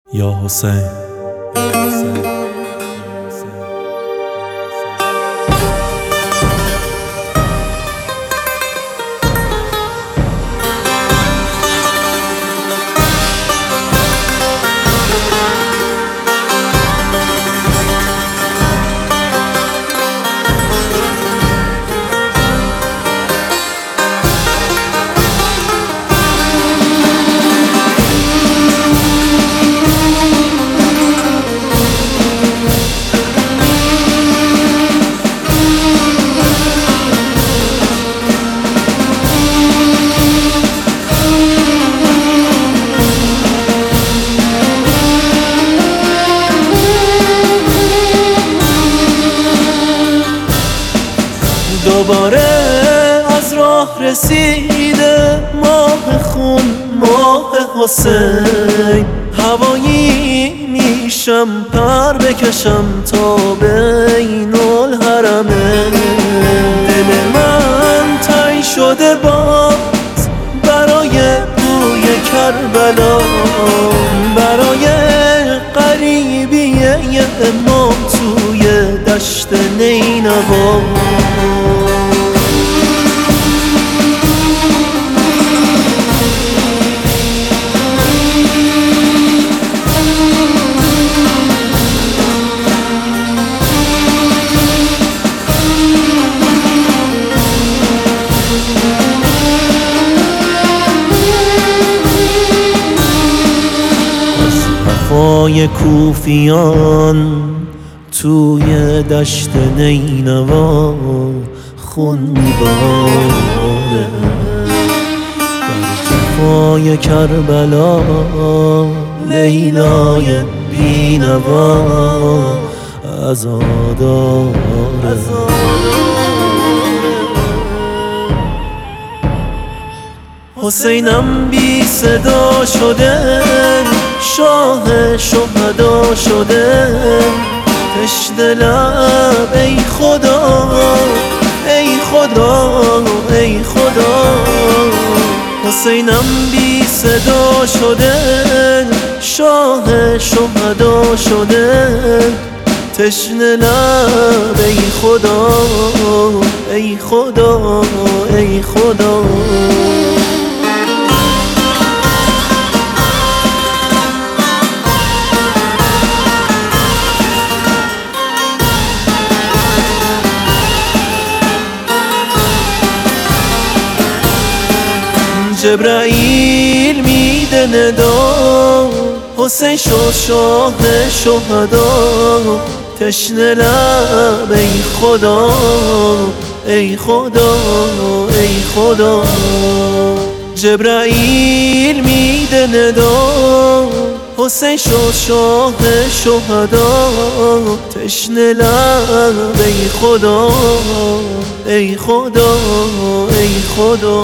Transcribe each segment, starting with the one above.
یا حسین دوباره از راه رسیده ماه خون، ماه حسین. هوایی میشم پر بکشم تا بین الحرمین. دل من تنگ شده باز برای بوی کربلا، برای غریبیه ما توی دشت نینوا. وفای کوفیان توی دشت نینوا خون میباره، در جفای کربلا لیلای بینوا عزاداره. حسینم بی صدا شده، شاه شهدا شده، تشنه لب ای خدا، ای خدا، ای خدا. حسینم بی صدا شده، شاه شهدا شده، تشنه لب ای خدا، ای خدا، ای خدا. جبرائیل میده ندا، حسین شد شاه شهدا، تشنه لب ای خدا، ای خدا، ای خدا. جبرائیل میده ندا، حسین شد شاه شهدا، تشنه لب ای خدا، ای خدا، ای خدا.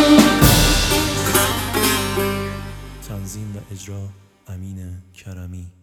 تنظیم و اجرا امین کرمی.